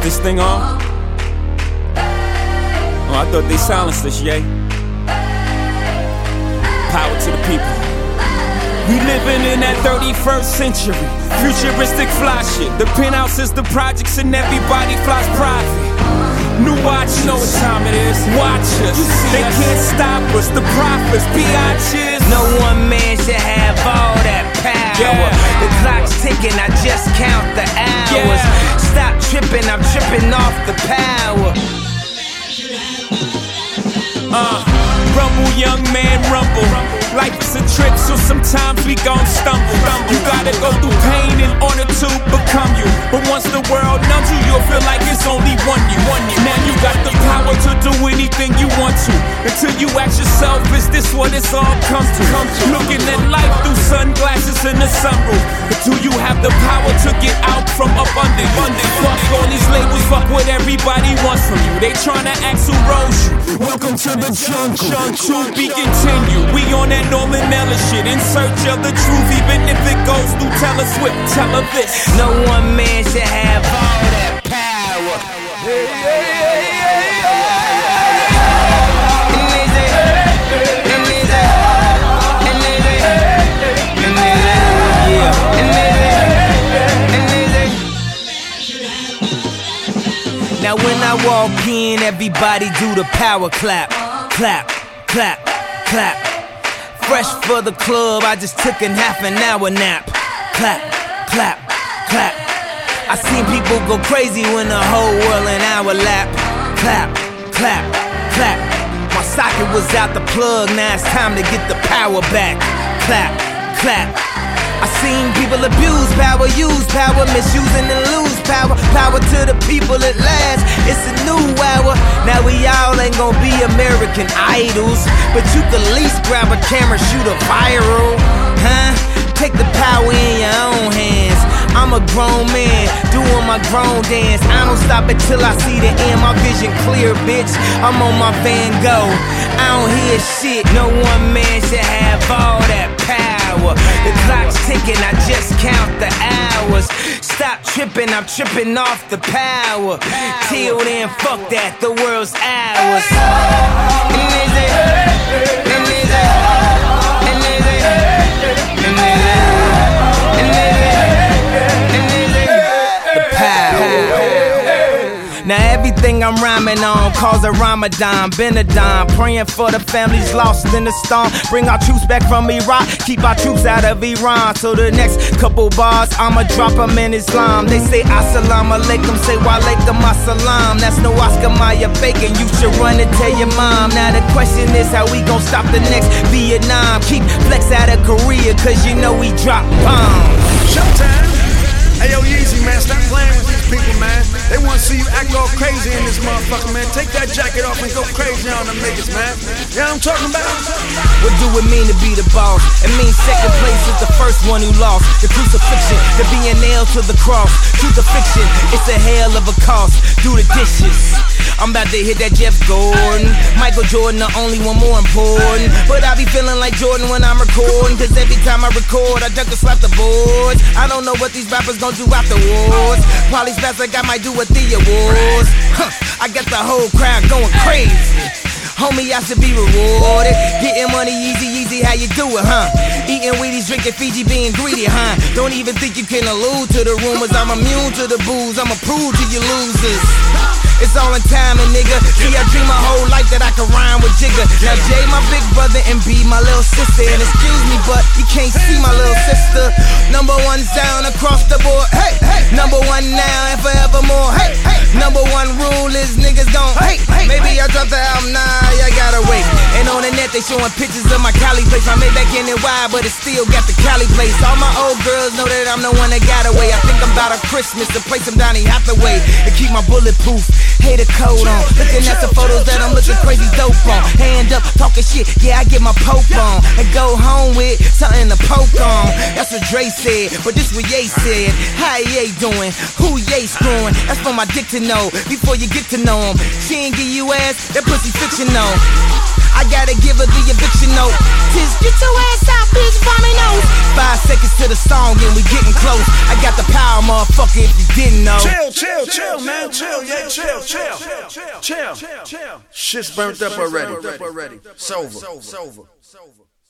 this thing on? Oh, I thought they silenced us, yay. Power to the people. We living in that 31st century, futuristic fly shit. The penthouse is the projects and everybody flies private. New watch, you know what time it is. Watch us, they can't stop us. The prophets, biatches. No one man should have all that power. Yeah. The clock's ticking, I just count the hours. Stop tripping, I'm tripping off the power. Rumble, young man, rumble. Life is a trip, so sometimes we gon' stumble. You gotta go through pain in order to become you. But once the world numbs you, you'll feel like it's only one you. Now you got the power to do anything you want to. Until you ask yourself, is this what it's all come to? Looking at life through sunglasses in the sunroof. But do you have the power to get out from up under? Fuck all these labels, fuck what everybody wants from you. They tryna ask who rose you. Welcome to the jungle. To be continued. We on that Norman Ellis shit, in search of the truth, even if it goes through Taylor Swift. Tell her this: no one man should have all that power. Now when I walk in, everybody do the power clap, clap, clap, clap. Fresh for the club, I just took a half an hour nap. Clap, clap, clap. I seen people go crazy when the whole world in our lap. Clap, clap, clap. My socket was out the plug, now it's time to get the power back. Clap, clap. I seen people abuse power, use power, misusing and lose power. Power to the people at last, it's a new hour. Now we all ain't gonna be American Idols, but you can at least grab a camera, shoot a viral, huh? Take the power in your own hands. I'm a grown man, doing my grown dance. I don't stop until I see the end, my vision clear, bitch. I'm on my Van Gogh, I don't hear shit. No one man should have all that power. The clock's ticking, I just count the hours. Stop tripping, I'm tripping off the power. Till then, fuck that, the world's ours. Now everything I'm rhyming on calls a Ramadan, Benadine. Praying for the families lost in the storm. Bring our troops back from Iraq, keep our troops out of Iran. So the next couple bars, I'ma drop them in Islam. They say assalamu alaikum, say wa alaikum assalam. That's no Oscar Mayer bacon, you should run and tell your mom. Now the question is how we gon' stop the next Vietnam. Keep flex out of Korea, cause you know we drop bombs. Showtime. Hey yo, Yeezy, man, stop playing with these people, man. They wanna see you act all crazy in this motherfucker, man. Take that jacket off and go crazy on them niggas, man. You know what I'm talking about? What do it mean to be the boss? It means second place is the first one who lost. The crucifixion, the being nailed to the cross. Truth or fiction, it's a hell of a cost. Do the dishes. I'm about to hit that Jeff Gordon. Michael Jordan, the only one more important. But I be feeling like Jordan when I'm recording, cause every time I record, I dunk and slap the boards. I don't know what these rappers gon' do afterwards. Probably best like I might do at the awards. I got the whole crowd going crazy. Homie, I should be rewarded. Getting money easy, how you do it, huh? Eating Wheaties, drinking Fiji, being greedy, huh? Don't even think you can allude to the rumors. I'm immune to the booze, I'ma prove to you losers. It's all in timing, nigga. See, I dream my whole life that I could rhyme with Jigga. Now J, my big brother, and B, my little sister. And excuse me, but you can't see my little sister. Number one sound across the board, hey, hey. Number one now and forevermore, hey, hey. Number one rule is niggas gon' hate. Maybe I dropped the album, nah, I gotta wait. And on the net they showing pictures of my Cali place. I made back in it wide, but it still got the Cali place. All my old girls know that I'm the one that got away. I think I'm about a Christmas to play some Donny Hathaway and keep my bulletproof. Hater coat on, looking at the photos that I'm looking crazy dope on. Hand up, talking shit, yeah, I get my poke on. And go home with something to poke on. That's what Dre said, but this what Ye said. How Ye doing? Who Ye screwing? That's for my dick to know, before you get to know him. She ain't give you ass, that pussy fictional. I gotta give her the eviction note. Just get your ass out, bitch, vomit nose. 5 seconds to the song and we getting close. I got the power, motherfucker. motherfucker, if you didn't know. Chill, man. Chill. Shit's burnt up already. Sober.